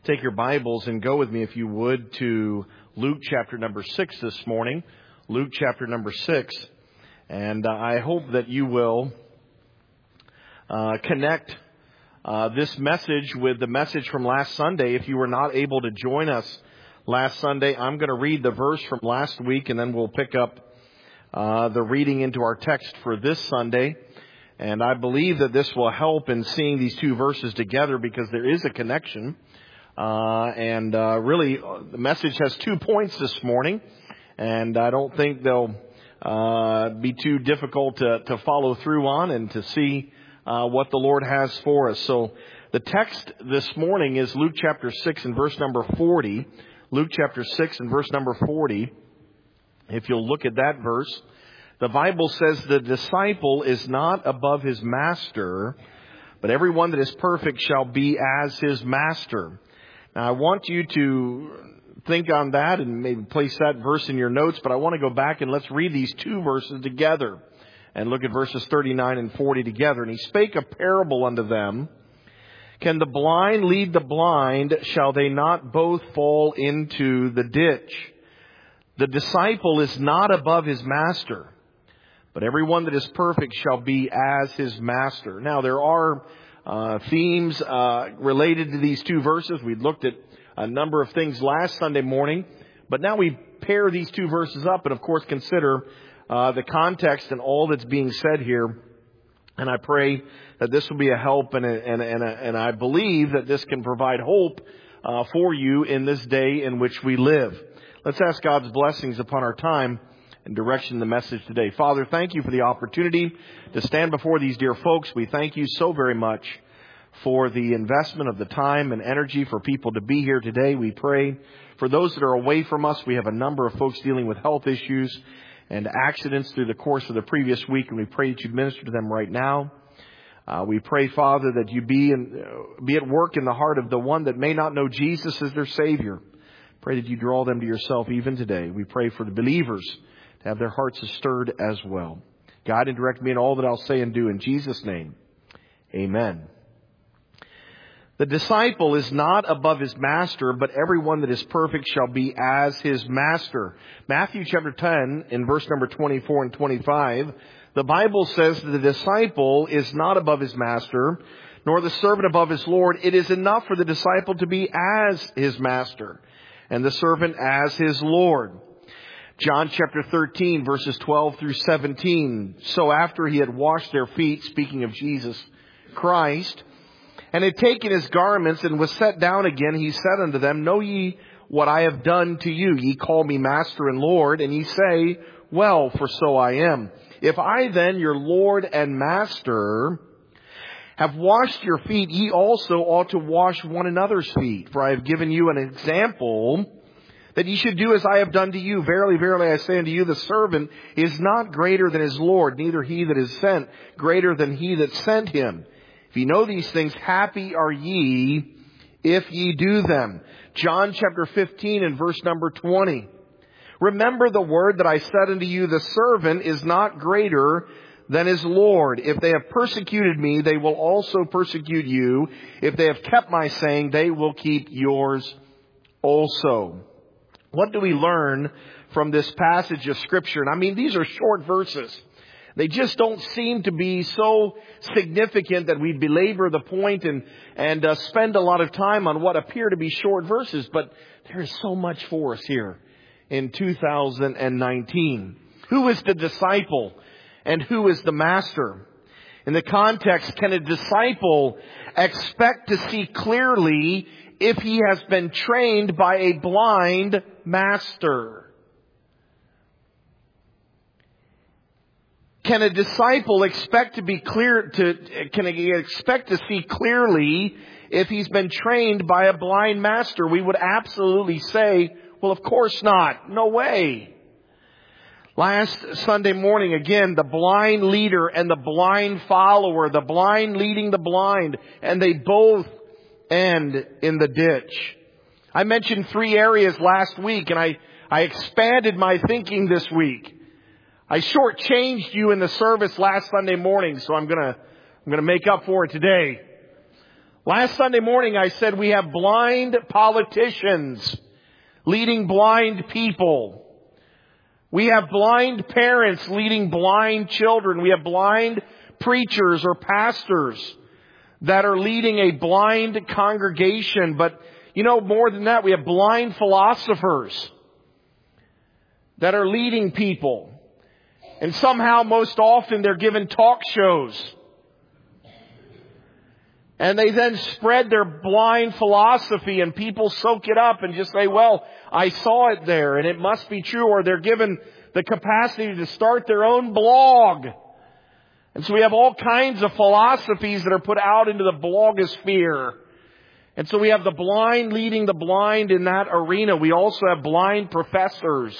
take your Bibles and go with me, if you would, to Luke chapter number 6 this morning. Luke chapter number 6. And I hope that you will connect this message with the message from last Sunday. If you were not able to join us last Sunday, I'm going to read the verse from last week, and then we'll pick up the reading into our text for this Sunday. And I believe that this will help in seeing these two verses together, because there is a connection. Really, the message has 2 points this morning, and I don't think they'll be too difficult to follow through on and to see what the Lord has for us. So the text this morning is Luke chapter 6 and verse number 40. Luke chapter 6 and verse number 40. If you'll look at that verse, the Bible says the disciple is not above his master, but everyone that is perfect shall be as his master. Now, I want you to think on that and maybe place that verse in your notes, but I want to go back and let's read these two verses together and look at verses 39 and 40 together. And he spake a parable unto them. Can the blind lead the blind? Shall they not both fall into the ditch? The disciple is not above his master, but everyone that is perfect shall be as his master. Now, there are themes related to these two verses. We looked at a number of things last Sunday morning, but now we pair these two verses up and, of course, consider the context and all that's being said here. And I pray that this will be a help, and I believe that this can provide hope for you in this day in which we live. Let's ask God's blessings upon our time and direction the message today. Father, thank you for the opportunity to stand before these dear folks. We thank you so very much for the investment of the time and energy for people to be here today. We pray for those that are away from us. We have a number of folks dealing with health issues and accidents through the course of the previous week, and we pray that you'd minister to them right now. We pray, Father, that you be at work in the heart of the one that may not know Jesus as their Savior. Pray that you draw them to yourself even today. We pray for the believers to have their hearts stirred as well. Guide and direct me in all that I'll say and do. In Jesus' name, amen. The disciple is not above his master, but everyone that is perfect shall be as his master. Matthew chapter 10, in verse number 24 and 25, the Bible says that the disciple is not above his master, nor the servant above his Lord. It is enough for the disciple to be as his master, and the servant as his Lord. John chapter 13, verses 12 through 17. So after he had washed their feet, speaking of Jesus Christ, and had taken his garments and was set down again, he said unto them, Know ye what I have done to you? Ye call me Master and Lord, and ye say, Well, for so I am. If I then, your Lord and Master, have washed your feet, ye also ought to wash one another's feet. For I have given you an example that ye should do as I have done to you. Verily, verily, I say unto you, the servant is not greater than his Lord, neither he that is sent greater than he that sent him. If ye know these things, happy are ye if ye do them. John chapter 15 and verse number 20. Remember the word that I said unto you, the servant is not greater than his Lord. If they have persecuted me, they will also persecute you. If they have kept my saying, they will keep yours also. What do we learn from this passage of Scripture? And I mean, these are short verses. They just don't seem to be so significant that we belabor the point and spend a lot of time on what appear to be short verses. But there is so much for us here in 2019. Who is the disciple and who is the master? In the context, can a disciple expect to see clearly if he has been trained by a blind master? Can a disciple expect to see clearly if he's been trained by a blind master? We would absolutely say, well, of course not. No way. Last Sunday morning, again, the blind leader and the blind follower, the blind leading the blind, and they both end in the ditch. I mentioned 3 areas last week, and I expanded my thinking this week. I shortchanged you in the service last Sunday morning, so I'm gonna make up for it today. Last Sunday morning I said we have blind politicians leading blind people. We have blind parents leading blind children. We have blind preachers or pastors that are leading a blind congregation. But, more than that, we have blind philosophers that are leading people. And somehow, most often, they're given talk shows. And they then spread their blind philosophy, and people soak it up and just say, well, I saw it there and it must be true. Or they're given the capacity to start their own blog. And so we have all kinds of philosophies that are put out into the blogosphere. And so we have the blind leading the blind in that arena. We also have blind professors.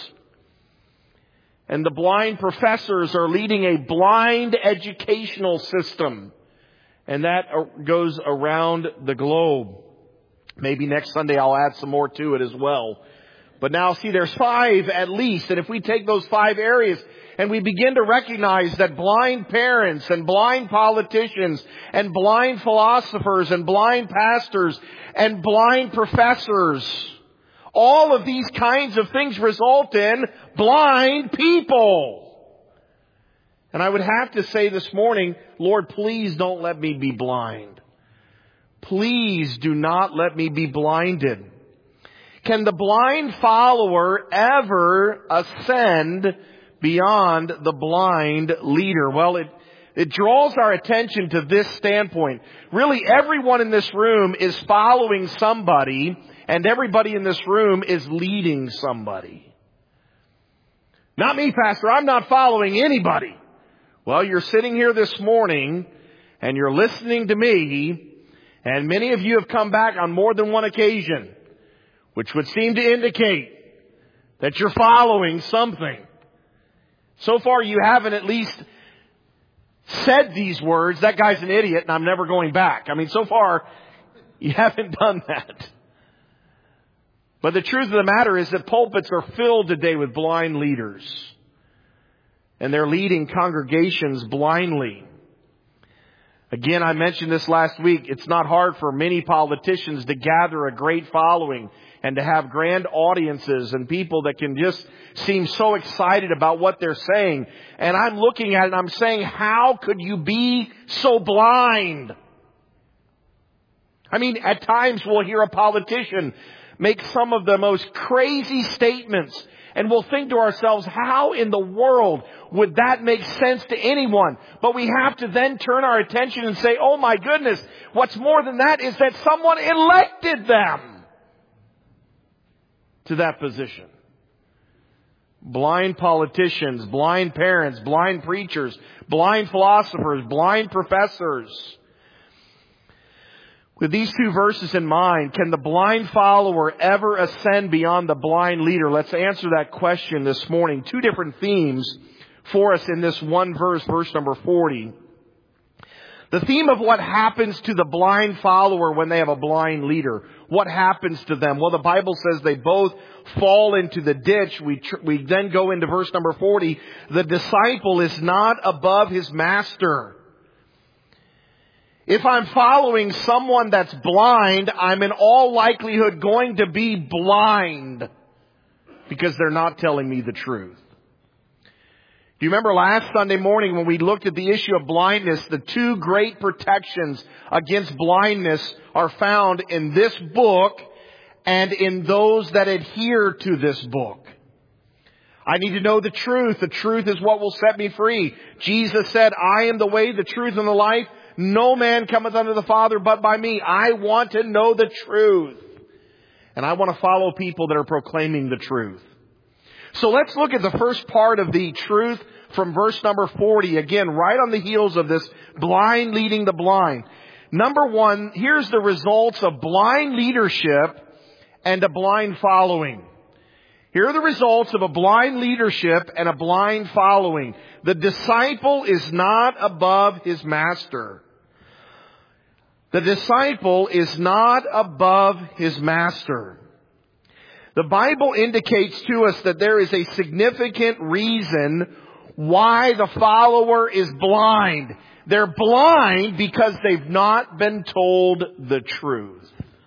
And the blind professors are leading a blind educational system. And that goes around the globe. Maybe next Sunday I'll add some more to it as well. But now, see, there's 5 at least. And if we take those 5 areas and we begin to recognize that blind parents and blind politicians and blind philosophers and blind pastors and blind professors, all of these kinds of things result in blind people. And I would have to say this morning, Lord, please don't let me be blind. Please do not let me be blinded. Can the blind follower ever ascend beyond the blind leader? Well, it draws our attention to this standpoint. Really, everyone in this room is following somebody, and everybody in this room is leading somebody. Not me, Pastor. I'm not following anybody. Well, you're sitting here this morning, and you're listening to me, and many of you have come back on more than one occasion, which would seem to indicate that you're following something. So far, you haven't at least said these words, that guy's an idiot and I'm never going back. So far, you haven't done that. But the truth of the matter is that pulpits are filled today with blind leaders. And they're leading congregations blindly. Again, I mentioned this last week. It's not hard for many politicians to gather a great following and to have grand audiences and people that can just seem so excited about what they're saying. And I'm looking at it and I'm saying, how could you be so blind? At times we'll hear a politician make some of the most crazy statements, and we'll think to ourselves, how in the world would that make sense to anyone? But we have to then turn our attention and say, oh my goodness, what's more than that is that someone elected them to that position. Blind politicians, blind parents, blind preachers, blind philosophers, blind professors. With these 2 verses in mind, can the blind follower ever ascend beyond the blind leader? Let's answer that question this morning. 2 different themes for us in this one verse, verse number 40. The theme of what happens to the blind follower when they have a blind leader. What happens to them? Well, the Bible says they both fall into the ditch. We then go into verse number 40. The disciple is not above his master. If I'm following someone that's blind, I'm in all likelihood going to be blind because they're not telling me the truth. Do you remember last Sunday morning when we looked at the issue of blindness? The 2 great protections against blindness are found in this book and in those that adhere to this book. I need to know the truth. The truth is what will set me free. Jesus said, I am the way, the truth, and the life. No man cometh unto the Father but by me. I want to know the truth. And I want to follow people that are proclaiming the truth. So let's look at the first part of the truth from verse number 40. Again, right on the heels of this blind leading the blind. Number 1, here's the results of blind leadership and a blind following. Here are the results of a blind leadership and a blind following. The disciple is not above his master. The disciple is not above his master. The Bible indicates to us that there is a significant reason why the follower is blind. They're blind because they've not been told the truth.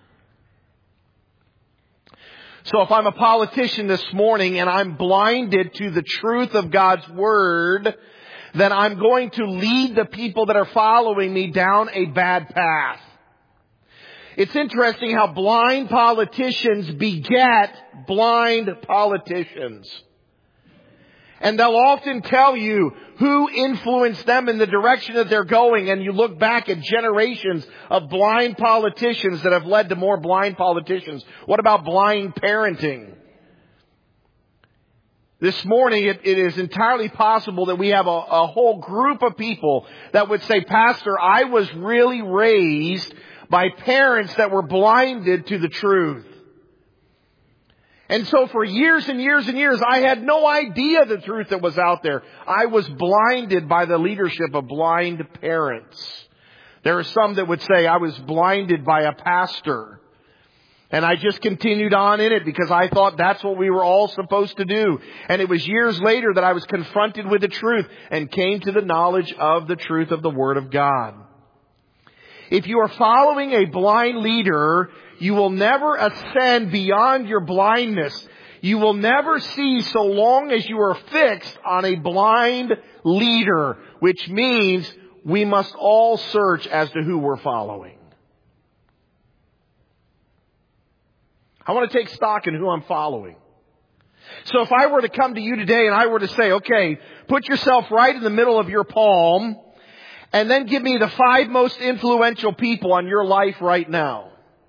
So if I'm a politician this morning and I'm blinded to the truth of God's Word, then I'm going to lead the people that are following me down a bad path. It's interesting how blind politicians beget blind politicians. And they'll often tell you who influenced them in the direction that they're going, and you look back at generations of blind politicians that have led to more blind politicians. What about blind parenting? This morning, it is entirely possible that we have a whole group of people that would say, Pastor, I was really raised by parents that were blinded to the truth. And so for years and years and years, I had no idea the truth that was out there. I was blinded by the leadership of blind parents. There are some that would say I was blinded by a pastor. And I just continued on in it because I thought that's what we were all supposed to do. And it was years later that I was confronted with the truth and came to the knowledge of the truth of the Word of God. If you are following a blind leader, you will never ascend beyond your blindness. You will never see so long as you are fixed on a blind leader, which means we must all search as to who we're following. I want to take stock in who I'm following. So if I were to come to you today and I were to say, okay, put yourself right in the middle of your palm and then give me the 5 most influential people on your life right now.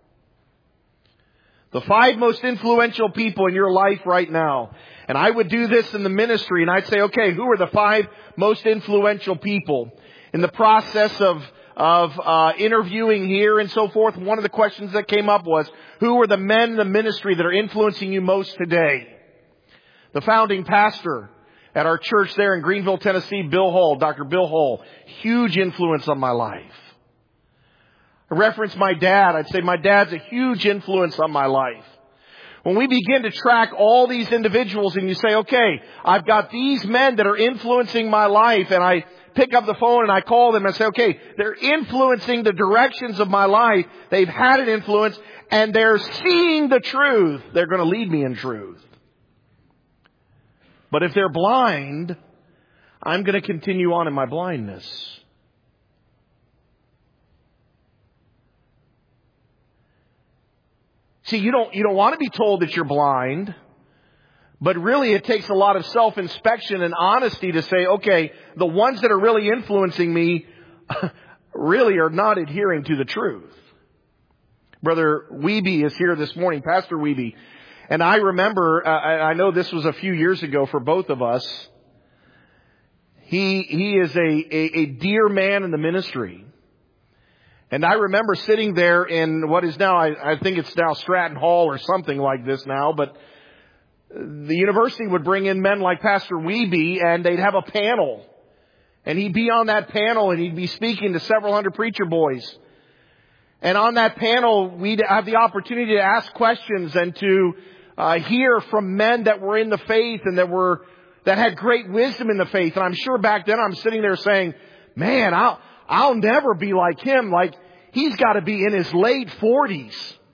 The 5 most influential people in your life right now. And I would do this in the ministry and I'd say, okay, who are the 5 most influential people? In the process of interviewing here and so forth, one of the questions that came up was, who are the men in the ministry that are influencing you most today? The founding pastor at our church there in Greenville, Tennessee, Bill Hall, Dr. Bill Hall, huge influence on my life. I reference my dad. I'd say my dad's a huge influence on my life. When we begin to track all these individuals and you say, okay, I've got these men that are influencing my life, and I pick up the phone and I call them and say, okay, they're influencing the directions of my life. They've had an influence and they're seeing the truth. They're going to lead me in truth. But if they're blind, I'm going to continue on in my blindness. See, you don't want to be told that you're blind, but really it takes a lot of self-inspection and honesty to say, okay, the ones that are really influencing me really are not adhering to the truth. Brother Wiebe is here this morning, Pastor Wiebe. And I remember, I know this was a few years ago for both of us. He is a dear man in the ministry. And I remember sitting there in what is now, I think it's now Stratton Hall or something like this now, but the university would bring in men like Pastor Wiebe and they'd have a panel. And he'd be on that panel and he'd be speaking to several hundred preacher boys. And on that panel, we'd have the opportunity to ask questions and to hear from men that were in the faith and that had great wisdom in the faith. And I'm sure back then I'm sitting there saying, man, I'll never be like him. Like, he's got to be in his late 40s.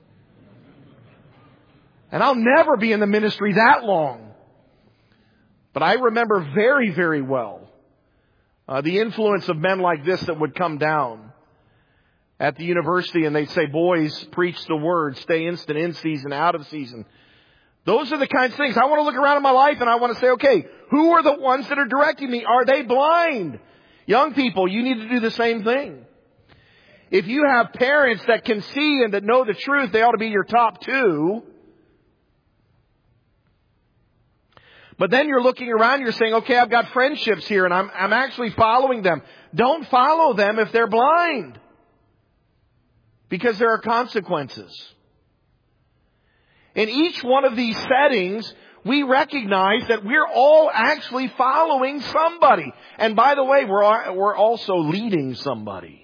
And I'll never be in the ministry that long. But I remember very, very well the influence of men like this that would come down at the university and they'd say, boys, preach the word, stay instant, in season, out of season. Those are the kinds of things. I want to look around in my life and I want to say, okay, who are the ones that are directing me? Are they blind? Young people, you need to do the same thing. If you have parents that can see and that know the truth, they ought to be your top 2. But then you're looking around, you're saying, okay, I've got friendships here and I'm actually following them. Don't follow them if they're blind. Because there are consequences. In each one of these settings, we recognize that we're all actually following somebody. And by the way, we're also leading somebody.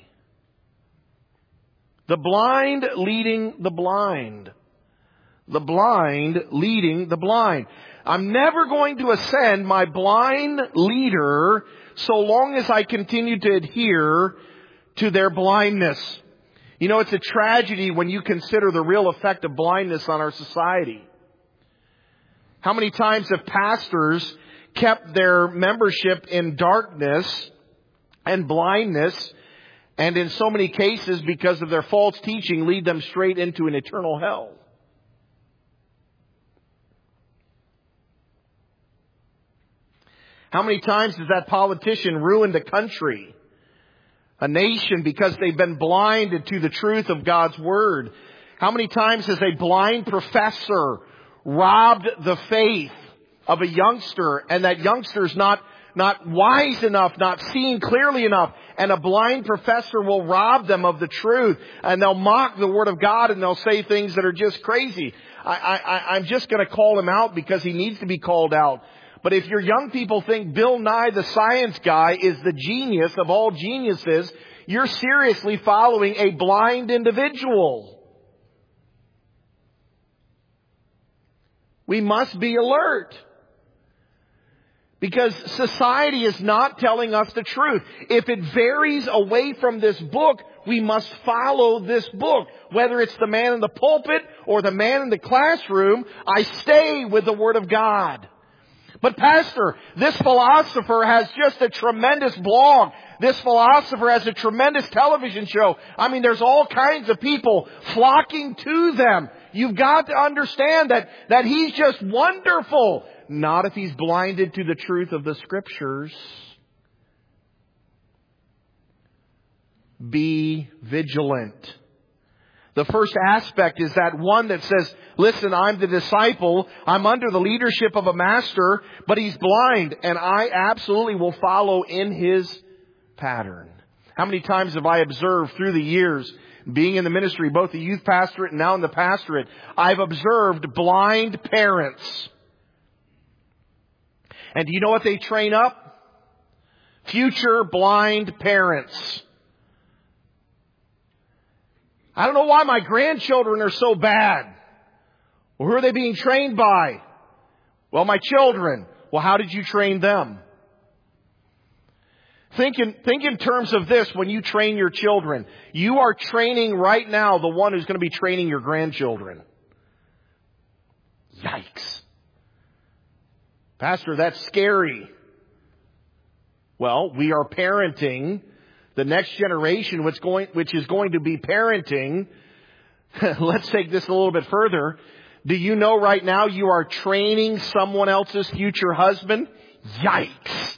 The blind leading the blind. The blind leading the blind. I'm never going to ascend my blind leader so long as I continue to adhere to their blindness. You know, it's a tragedy when you consider the real effect of blindness on our society. How many times have pastors kept their membership in darkness and blindness, and in so many cases, because of their false teaching, lead them straight into an eternal hell? How many times has that politician ruined a country, a nation, because they've been blinded to the truth of God's Word? How many times has a blind professor robbed the faith of a youngster, and that youngster's not wise enough, not seeing clearly enough, and a blind professor will rob them of the truth, and they'll mock the Word of God, and they'll say things that are just crazy. I'm just going to call him out because he needs to be called out. But if your young people think Bill Nye the Science Guy is the genius of all geniuses, you're seriously following a blind individual. We must be alert, because society is not telling us the truth. If it varies away from this book, we must follow this book. Whether it's the man in the pulpit or the man in the classroom, I stay with the Word of God. But Pastor, this philosopher has just a tremendous blog. This philosopher has a tremendous television show. I mean, there's all kinds of people flocking to them. You've got to understand that he's just wonderful. Not if he's blinded to the truth of the Scriptures. Be vigilant. The first aspect is that one that says, listen, I'm the disciple. I'm under the leadership of a master, but he's blind, and I absolutely will follow in his pattern. How many times have I observed through the years, being in the ministry, both the youth pastorate and now in the pastorate, I've observed blind parents. And do you know what they train up? Future blind parents. I don't know why my grandchildren are so bad. Well, who are they being trained by? Well, my children. Well, how did you train them? Think in terms of this when you train your children. You are training right now the one who's going to be training your grandchildren. Yikes. Pastor, that's scary. Well, we are parenting the next generation, which is going to be parenting. Let's take this a little bit further. Do you know right now you are training someone else's future husband? Yikes.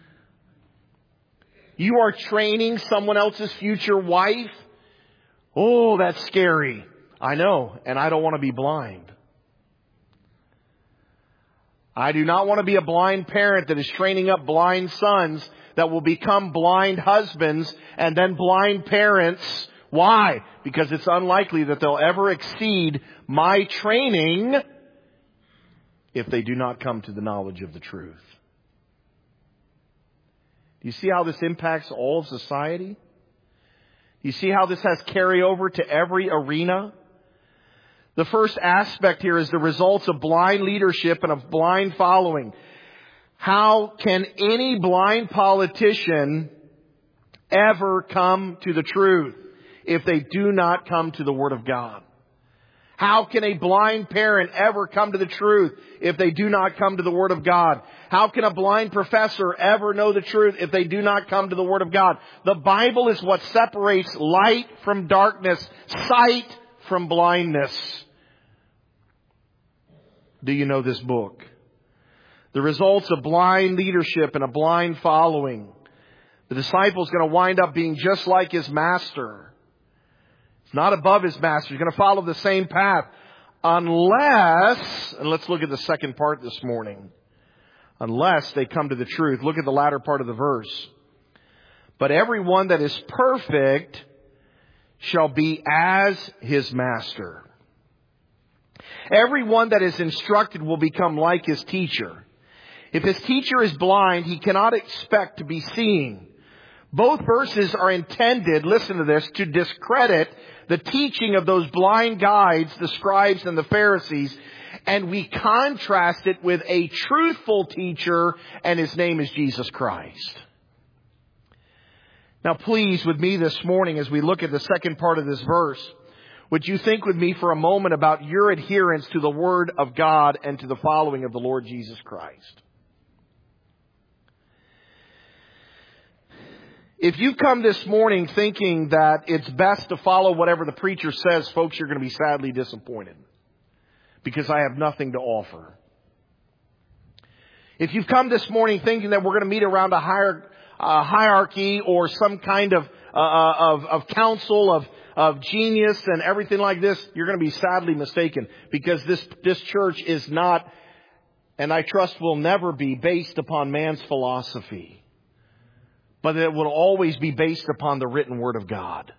You are training someone else's future wife? Oh, that's scary. I know, and I don't want to be blind. I do not want to be a blind parent that is training up blind sons that will become blind husbands and then blind parents. Why? Because it's unlikely that they'll ever exceed my training if they do not come to the knowledge of the truth. Do you see how this impacts all of society? Do you see how this has carryover to every arena? The first aspect here is the results of blind leadership and of blind following. How can any blind politician ever come to the truth if they do not come to the Word of God? How can a blind parent ever come to the truth if they do not come to the Word of God? How can a blind professor ever know the truth if they do not come to the Word of God? The Bible is what separates light from darkness, sight from blindness. Do you know this book? The results of blind leadership and a blind following. The disciple is going to wind up being just like his master. It's not above his master. He's going to follow the same path. Unless, and let's look at the second part this morning. Unless they come to the truth. Look at the latter part of the verse. But everyone that is perfect shall be as his master. Everyone that is instructed will become like his teacher. If his teacher is blind, he cannot expect to be seeing. Both verses are intended, listen to this, to discredit the teaching of those blind guides, the scribes and the Pharisees, and we contrast it with a truthful teacher, and his name is Jesus Christ. Now please, with me this morning, as we look at the second part of this verse, would you think with me for a moment about your adherence to the Word of God and to the following of the Lord Jesus Christ? If you come this morning thinking that it's best to follow whatever the preacher says, folks, you're going to be sadly disappointed, because I have nothing to offer. If you've come this morning thinking that we're going to meet around a hierarchy or some kind of council of genius and everything like this, you're going to be sadly mistaken, because this church is not, and I trust will never be, based upon man's philosophy, but it will always be based upon the written Word of God.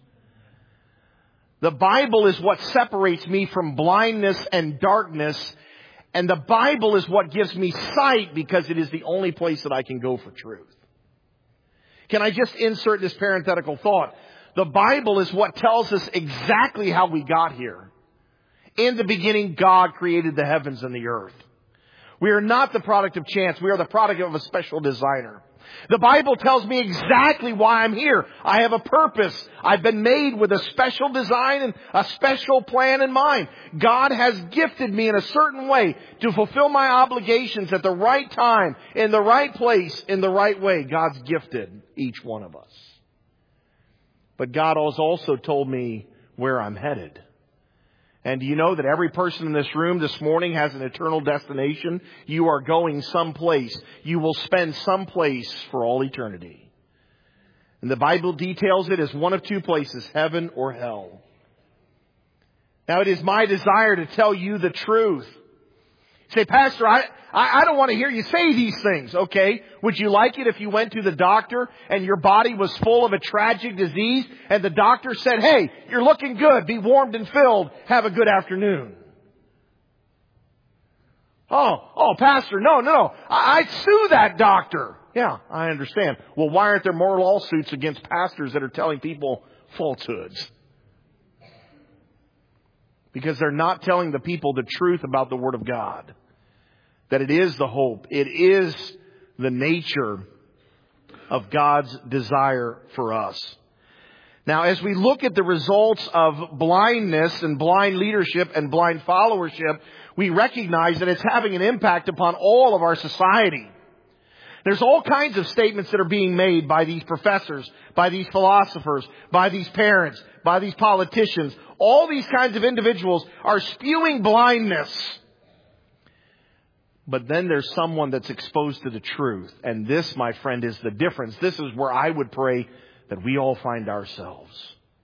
The Bible is what separates me from blindness and darkness, and the Bible is what gives me sight, because it is the only place that I can go for truth. Can I just insert this parenthetical thought? The Bible is what tells us exactly how we got here. In the beginning, God created the heavens and the earth. We are not the product of chance. We are the product of a special designer. The Bible tells me exactly why I'm here. I have a purpose. I've been made with a special design and a special plan in mind. God has gifted me in a certain way to fulfill my obligations at the right time, in the right place, in the right way. God's gifted each one of us. But God has also told me where I'm headed. And do you know that every person in this room this morning has an eternal destination? You are going someplace. You will spend someplace for all eternity. And the Bible details it as one of two places, heaven or hell. Now, it is my desire to tell you the truth. Say, Pastor, I don't want to hear you say these things. Okay. Would you like it if you went to the doctor and your body was full of a tragic disease and the doctor said, hey, you're looking good. Be warmed and filled. Have a good afternoon. Oh, Pastor, no. I'd sue that doctor. Yeah, I understand. Well, why aren't there more lawsuits against pastors that are telling people falsehoods? Because they're not telling the people the truth about the Word of God. That it is the hope. It is the nature of God's desire for us. Now, as we look at the results of blindness and blind leadership and blind followership, we recognize that it's having an impact upon all of our society. There's all kinds of statements that are being made by these professors, by these philosophers, by these parents, by these politicians. All these kinds of individuals are spewing blindness. But then there's someone that's exposed to the truth. And this, my friend, is the difference. This is where I would pray that we all find ourselves.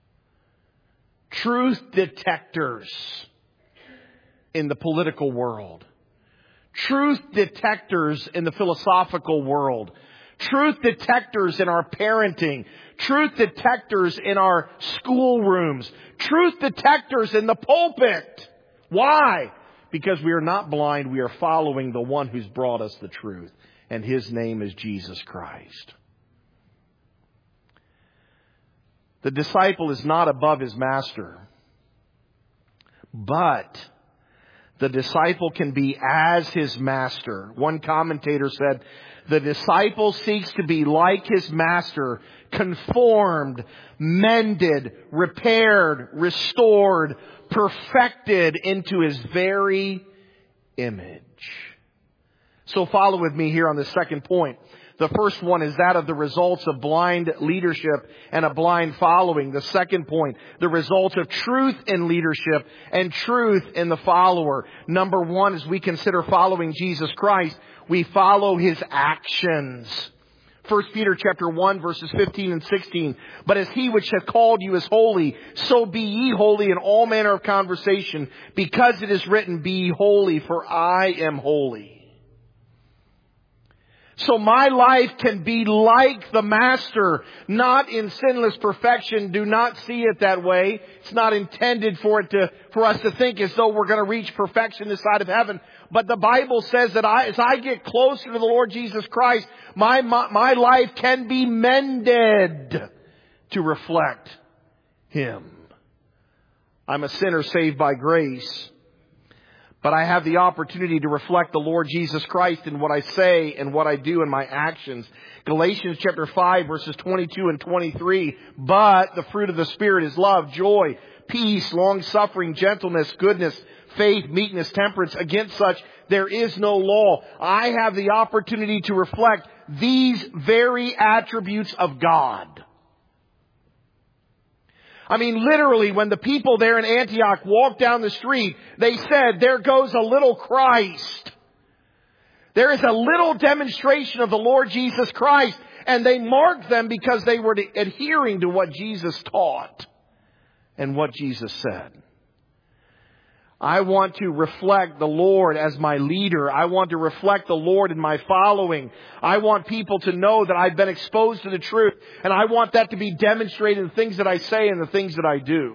Truth detectors in the political world. Truth detectors in the philosophical world. Truth detectors in our parenting. Truth detectors in our schoolrooms. Truth detectors in the pulpit. Why? Because we are not blind. We are following the one who's brought us the truth. And His name is Jesus Christ. The disciple is not above his master. But the disciple can be as his master. One commentator said, the disciple seeks to be like his master, conformed, mended, repaired, restored, perfected into His very image. So follow with me here on the second point. The first one is that of the results of blind leadership and a blind following. The second point, the results of truth in leadership and truth in the follower. Number one, as we consider following Jesus Christ, we follow His actions. 1 Peter chapter 1 verses 15 and 16. But as He which hath called you is holy, so be ye holy in all manner of conversation, because it is written, be ye holy, for I am holy. So my life can be like the Master, not in sinless perfection. Do not see it that way. It's not intended for us to think as though we're going to reach perfection this side of heaven. But the Bible says that as I get closer to the Lord Jesus Christ, my life can be mended to reflect Him. I'm a sinner saved by grace. but I have the opportunity to reflect the Lord Jesus Christ in what I say and what I do in my actions. Galatians chapter 5 verses 22 and 23. But the fruit of the Spirit is love, joy, peace, long-suffering, gentleness, goodness, faith, meekness, temperance. Against such there is no law. I have the opportunity to reflect these very attributes of God. I mean, literally, when the people there in Antioch walked down the street, they said, there goes a little Christ. There is a little demonstration of the Lord Jesus Christ. And they marked them because they were adhering to what Jesus taught and what Jesus said. I want to reflect the Lord as my leader. I want to reflect the Lord in my following. I want people to know that I've been exposed to the truth. And I want that to be demonstrated in the things that I say and the things that I do.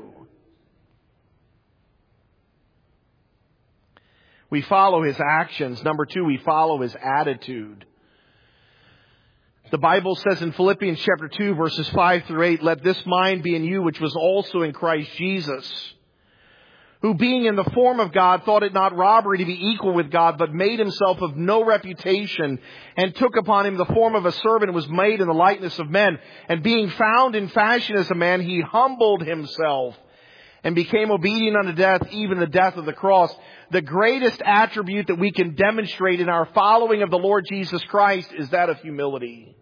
We follow His actions. Number 2, we follow His attitude. The Bible says in Philippians chapter 2 verses 5 through 8, let this mind be in you which was also in Christ Jesus, who being in the form of God thought it not robbery to be equal with God, but made Himself of no reputation, and took upon Him the form of a servant, and was made in the likeness of men. And being found in fashion as a man, He humbled Himself, and became obedient unto death, even the death of the cross. The greatest attribute that we can demonstrate in our following of the Lord Jesus Christ is that of humility.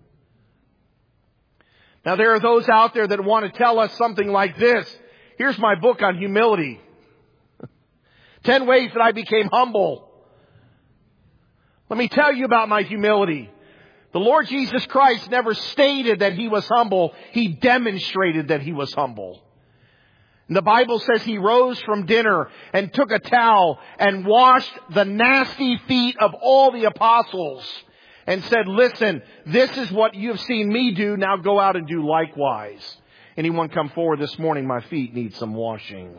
Now there are those out there that want to tell us something like this. Here's my book on humility. 10 ways that I became humble. Let me tell you about my humility. The Lord Jesus Christ never stated that He was humble. He demonstrated that He was humble. And the Bible says He rose from dinner and took a towel and washed the nasty feet of all the apostles and said, listen, this is what you have seen me do. Now go out and do likewise. Anyone come forward this morning? My feet need some washing.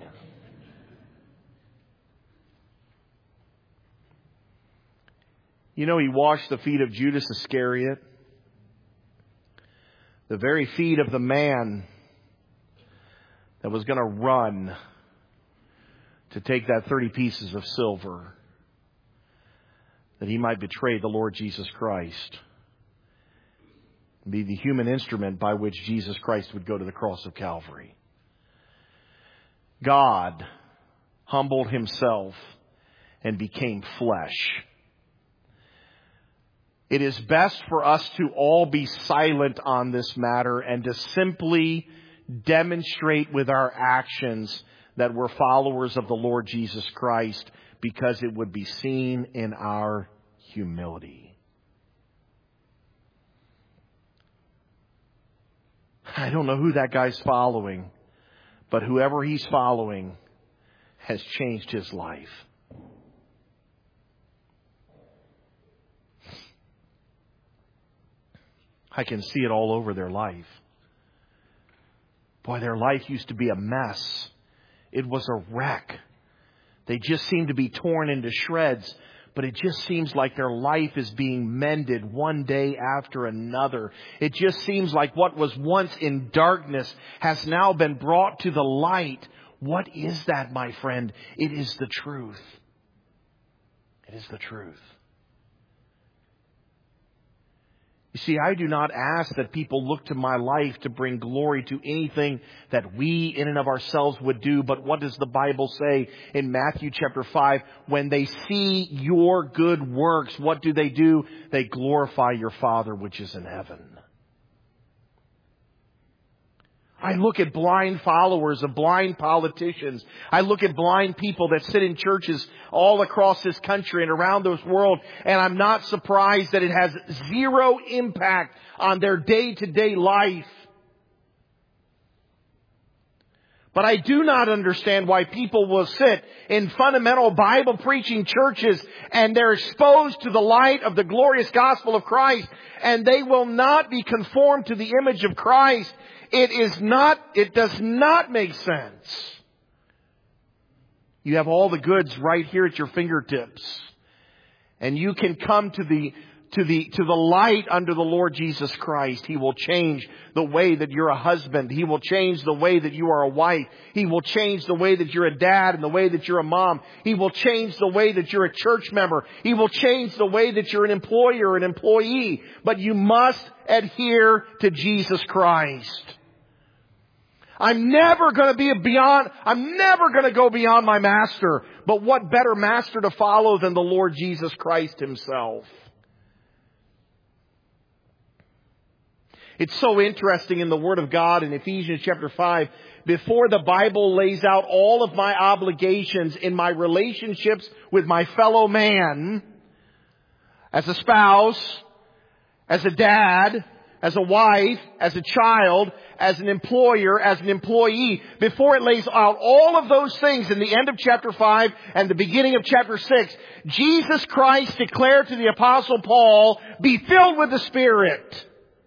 You know, He washed the feet of Judas Iscariot. The very feet of the man that was going to run to take that 30 pieces of silver that he might betray the Lord Jesus Christ. Be the human instrument by which Jesus Christ would go to the cross of Calvary. God humbled Himself and became flesh. It is best for us to all be silent on this matter and to simply demonstrate with our actions that we're followers of the Lord Jesus Christ, because it would be seen in our humility. I don't know who that guy's following, but whoever he's following has changed his life. I can see it all over their life. Boy, their life used to be a mess. It was a wreck. They just seem to be torn into shreds. But it just seems like their life is being mended one day after another. It just seems like what was once in darkness has now been brought to the light. What is that, my friend? It is the truth. It is the truth. You see, I do not ask that people look to my life to bring glory to anything that we in and of ourselves would do. But what does the Bible say in Matthew chapter 5? When they see your good works, what do? They glorify your Father which is in heaven. I look at blind followers of blind politicians. I look at blind people that sit in churches all across this country and around this world, and I'm not surprised that it has zero impact on their day-to-day life. But I do not understand why people will sit in fundamental Bible-preaching churches and they're exposed to the light of the glorious gospel of Christ, and they will not be conformed to the image of Christ. It does not make sense. You have all the goods right here at your fingertips. And you can come to to the light under the Lord Jesus Christ, He will change the way that you're a husband. He will change the way that you are a wife. He will change the way that you're a dad and the way that you're a mom. He will change the way that you're a church member. He will change the way that you're an employer or an employee. But you must adhere to Jesus Christ. I'm never going to go beyond my master. But what better master to follow than the Lord Jesus Christ Himself? It's so interesting in the Word of God in Ephesians chapter 5, before the Bible lays out all of my obligations in my relationships with my fellow man, as a spouse, as a dad, as a wife, as a child, as an employer, as an employee, before it lays out all of those things in the end of chapter 5 and the beginning of chapter 6, Jesus Christ declared to the Apostle Paul, be filled with the Spirit.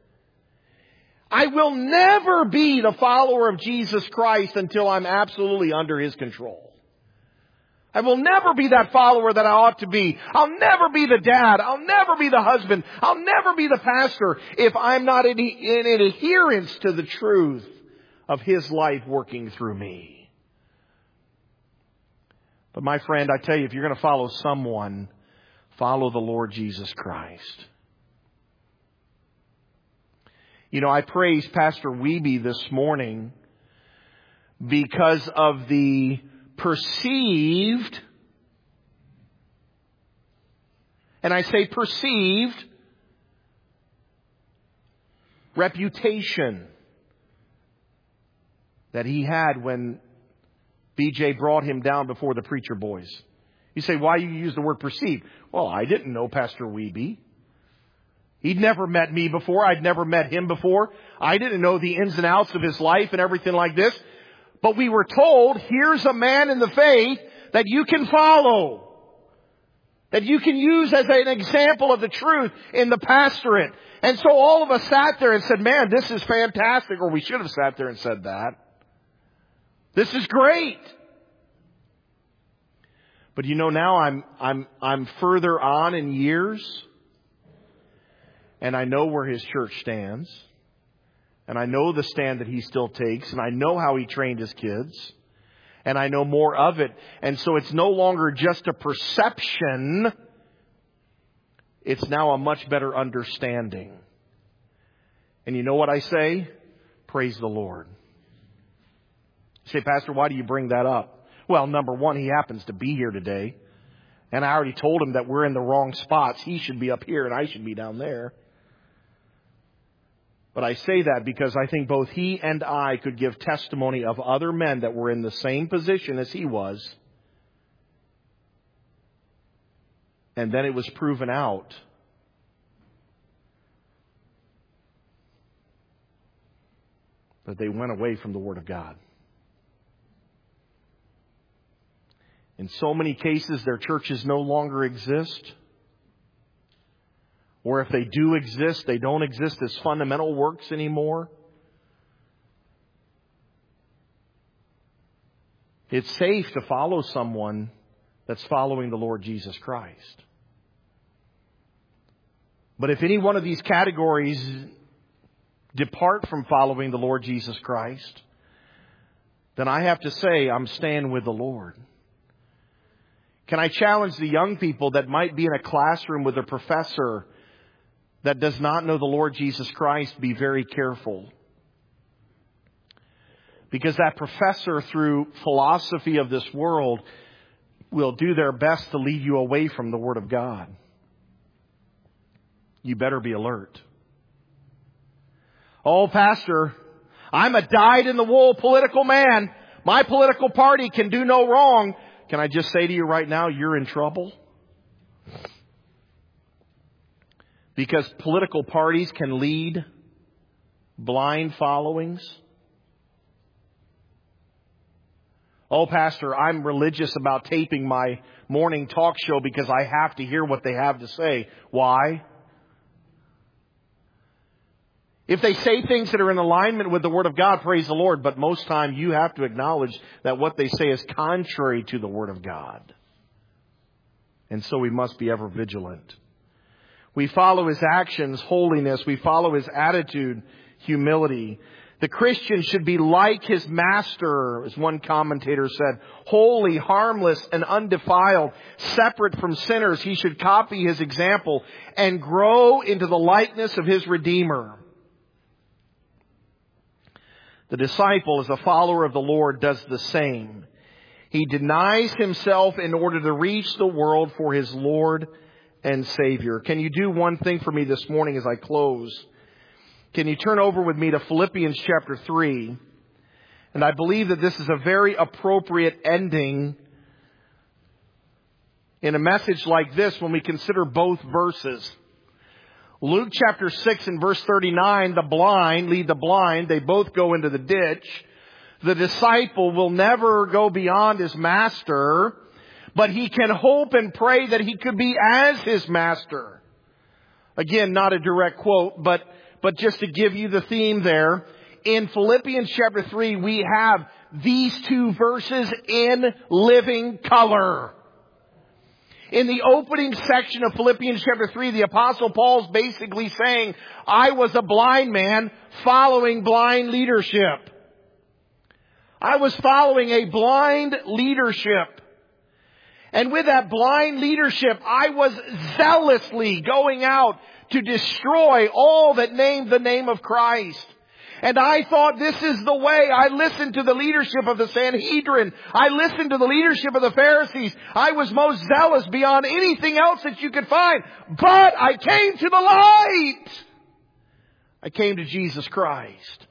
I will never be the follower of Jesus Christ until I'm absolutely under His control. I will never be that follower that I ought to be. I'll never be the dad. I'll never be the husband. I'll never be the pastor if I'm not in adherence to the truth of His life working through me. But my friend, I tell you, if you're going to follow someone, follow the Lord Jesus Christ. You know, I praised Pastor Wiebe this morning because of the perceived, and I say perceived, reputation that he had when BJ brought him down before the preacher boys. You say, why you use the word perceived? Well, I didn't know Pastor Wiebe. He'd never met me before. I'd never met him before. I didn't know the ins and outs of his life and everything like this. But we were told, here's a man in the faith that you can follow, that you can use as an example of the truth in the pastorate. And so all of us sat there and said, man, this is fantastic. Or we should have sat there and said that. This is great. But you know, now I'm further on in years. And I know where his church stands. And I know the stand that he still takes. And I know how he trained his kids. And I know more of it. And so it's no longer just a perception. It's now a much better understanding. And you know what I say? Praise the Lord. You say, Pastor, why do you bring that up? Well, number one, he happens to be here today. And I already told him that we're in the wrong spots. He should be up here and I should be down there. But I say that because I think both he and I could give testimony of other men that were in the same position as he was. And then it was proven out that they went away from the Word of God. In so many cases, their churches no longer exist. Or if they do exist, they don't exist as fundamental works anymore. It's safe to follow someone that's following the Lord Jesus Christ. But if any one of these categories depart from following the Lord Jesus Christ, then I have to say I'm staying with the Lord. Can I challenge the young people that might be in a classroom with a professor that does not know the Lord Jesus Christ? Be very careful. Because that professor, through philosophy of this world, will do their best to lead you away from the Word of God. You better be alert. Oh, Pastor, I'm a dyed-in-the-wool political man. My political party can do no wrong. Can I just say to you right now, you're in trouble? Because political parties can lead blind followings. Oh, Pastor, I'm religious about taping my morning talk show because I have to hear what they have to say. Why? If they say things that are in alignment with the Word of God, praise the Lord. But most time you have to acknowledge that what they say is contrary to the Word of God. And so we must be ever vigilant. We follow His actions, holiness. We follow His attitude, humility. The Christian should be like his Master, as one commentator said, holy, harmless, and undefiled, separate from sinners. He should copy His example and grow into the likeness of His Redeemer. The disciple, as a follower of the Lord, does the same. He denies himself in order to reach the world for his Lord and Savior. Can you do one thing for me this morning as I close? Can you turn over with me to Philippians chapter 3? And I believe that this is a very appropriate ending in a message like this when we consider both verses. Luke chapter 6 and verse 39, the blind lead the blind. They both go into the ditch. The disciple will never go beyond his Master, but he can hope and pray that he could be as his Master. Again, not a direct quote, but just to give you the theme there, in Philippians chapter 3, we have these two verses in living color. In the opening section of Philippians chapter 3, the Apostle Paul's basically saying, I was a blind man following blind leadership. I was following a blind leadership. And with that blind leadership, I was zealously going out to destroy all that named the name of Christ. And I thought this is the way. I listened to the leadership of the Sanhedrin. I listened to the leadership of the Pharisees. I was most zealous beyond anything else that you could find. But I came to the light. I came to Jesus Christ.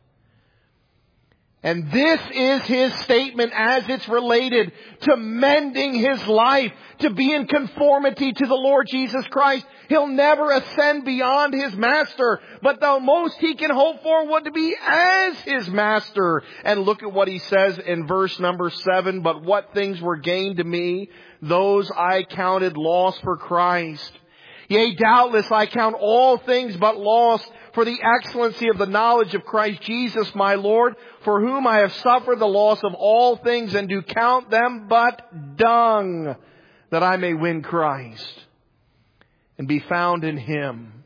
And this is his statement as it's related to mending his life, to be in conformity to the Lord Jesus Christ. He'll never ascend beyond his Master, but the most he can hope for would be as his Master. And look at what he says in verse number 7, but what things were gained to me, those I counted loss for Christ. Yea, doubtless I count all things but loss for the excellency of the knowledge of Christ Jesus my Lord, for whom I have suffered the loss of all things, and do count them but dung, that I may win Christ and be found in Him,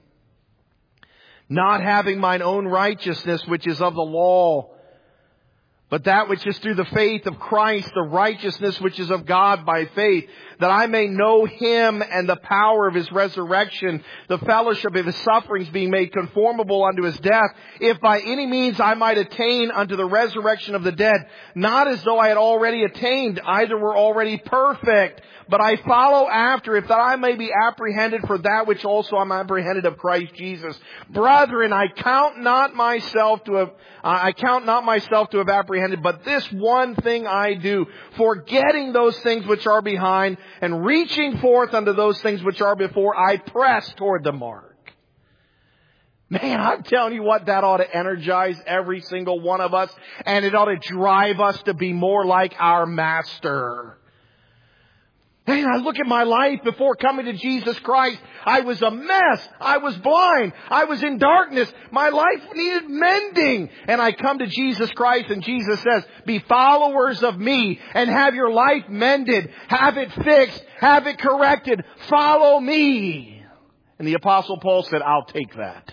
not having mine own righteousness which is of the law, but that which is through the faith of Christ, the righteousness which is of God by faith, that I may know Him and the power of His resurrection, the fellowship of His sufferings, being made conformable unto His death, if by any means I might attain unto the resurrection of the dead. Not as though I had already attained, either were already perfect, but I follow after, if that I may be apprehended for that which also I'm apprehended of Christ Jesus. Brethren, I count not myself to have apprehended, but this one thing I do, forgetting those things which are behind, and reaching forth unto those things which are before, I press toward the mark. Man, I'm telling you what, that ought to energize every single one of us, and it ought to drive us to be more like our Master. Man, I look at my life before coming to Jesus Christ. I was a mess. I was blind. I was in darkness. My life needed mending. And I come to Jesus Christ, and Jesus says, be followers of me and have your life mended. Have it fixed. Have it corrected. Follow me. And the Apostle Paul said, I'll take that.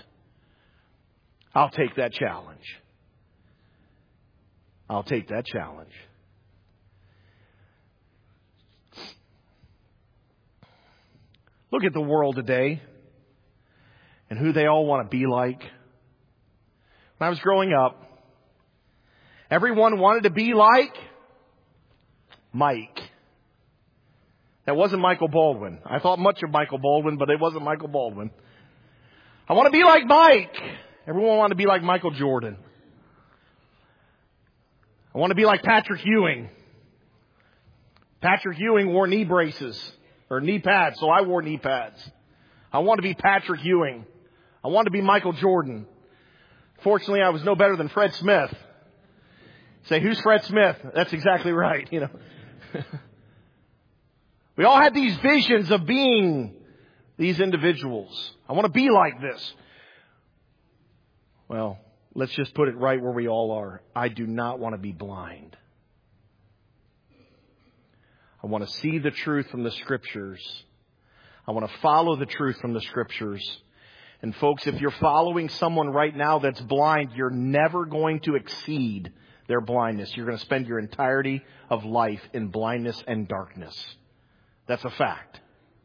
I'll take that challenge. I'll take that challenge. Look at the world today and who they all want to be like. When I was growing up, everyone wanted to be like Mike. That wasn't Michael Baldwin. I thought much of Michael Baldwin, but it wasn't Michael Baldwin. I want to be like Mike. Everyone wanted to be like Michael Jordan. I want to be like Patrick Ewing. Patrick Ewing wore knee braces. Or knee pads, so I wore knee pads. I want to be Patrick Ewing. I want to be Michael Jordan. Fortunately, I was no better than Fred Smith. Say, who's Fred Smith? That's exactly right, you know. We all had these visions of being these individuals. I want to be like this. Well, let's just put it right where we all are. I do not want to be blind. I want to see the truth from the Scriptures. I want to follow the truth from the Scriptures. And folks, if you're following someone right now that's blind, you're never going to exceed their blindness. You're going to spend your entirety of life in blindness and darkness. That's a fact.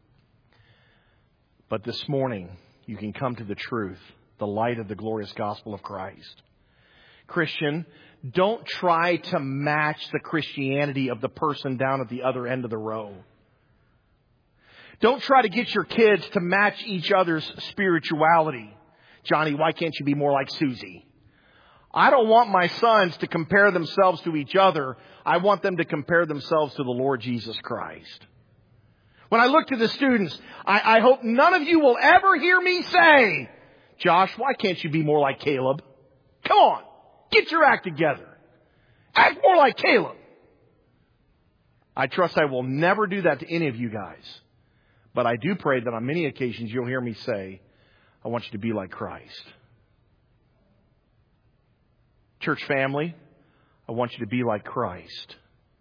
But this morning, you can come to the truth, the light of the glorious gospel of Christ. Christian, don't try to match the Christianity of the person down at the other end of the row. Don't try to get your kids to match each other's spirituality. Johnny, why can't you be more like Susie? I don't want my sons to compare themselves to each other. I want them to compare themselves to the Lord Jesus Christ. When I look to the students, I hope none of you will ever hear me say, Josh, why can't you be more like Caleb? Come on, get your act together. Act more like Caleb. I trust I will never do that to any of you guys. But I do pray that on many occasions you'll hear me say, I want you to be like Christ. Church family, I want you to be like Christ.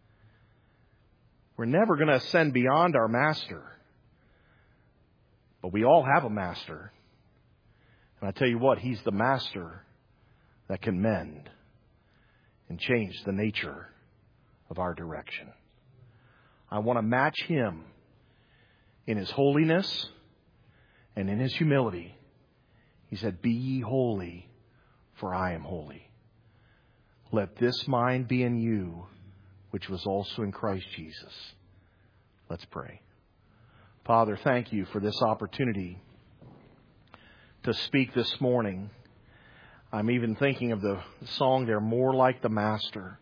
We're never going to ascend beyond our master. But we all have a master. And I tell you what, he's the master that can mend and change the nature of our direction. I want to match him in his holiness and in his humility. He said, be ye holy, for I am holy. Let this mind be in you, which was also in Christ Jesus. Let's pray. Father, thank you for this opportunity to speak this morning. I'm even thinking of the song there, More Like the Master.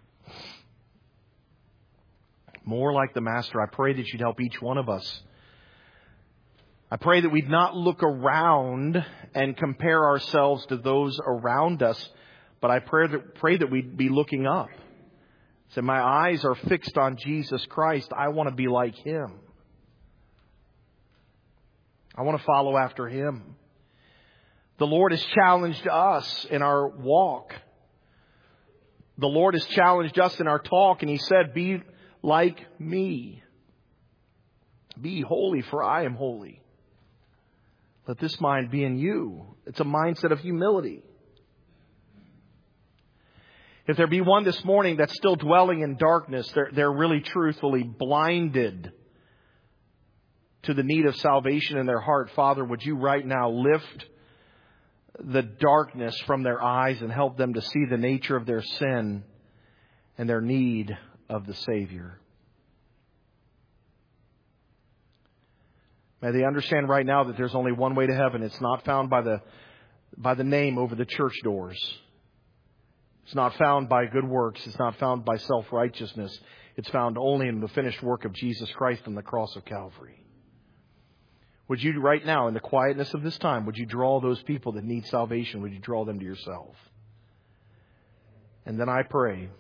More like the Master. I pray that you'd help each one of us. I pray that we'd not look around and compare ourselves to those around us, but I pray that we'd be looking up. So my eyes are fixed on Jesus Christ. I want to be like him. I want to follow after him. The Lord has challenged us in our walk. The Lord has challenged us in our talk, and he said, be like me. Be holy, for I am holy. Let this mind be in you. It's a mindset of humility. If there be one this morning that's still dwelling in darkness, they're really truthfully blinded to the need of salvation in their heart. Father, would you right now lift the darkness from their eyes and help them to see the nature of their sin and their need of the Savior. May they understand right now that there's only one way to heaven. It's not found by the name over the church doors. It's not found by good works. It's not found by self-righteousness. It's found only in the finished work of Jesus Christ on the cross of Calvary. Would you right now, in the quietness of this time, would you draw those people that need salvation? Would you draw them to yourself? And then I pray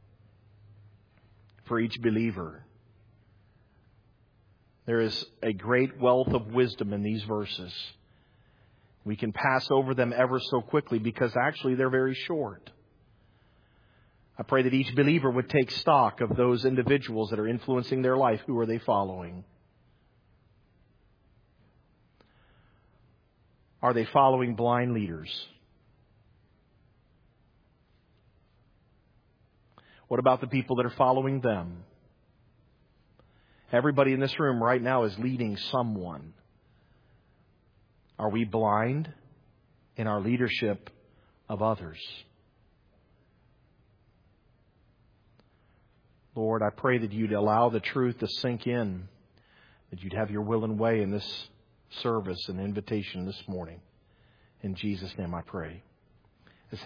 for each believer. There is a great wealth of wisdom in these verses. We can pass over them ever so quickly because actually they're very short. I pray that each believer would take stock of those individuals that are influencing their life. Who are they following? Are they following blind leaders? What about the people that are following them? Everybody in this room right now is leading someone. Are we blind in our leadership of others? Lord, I pray that you'd allow the truth to sink in, that you'd have your will and way in this service and invitation this morning. In Jesus' name I pray.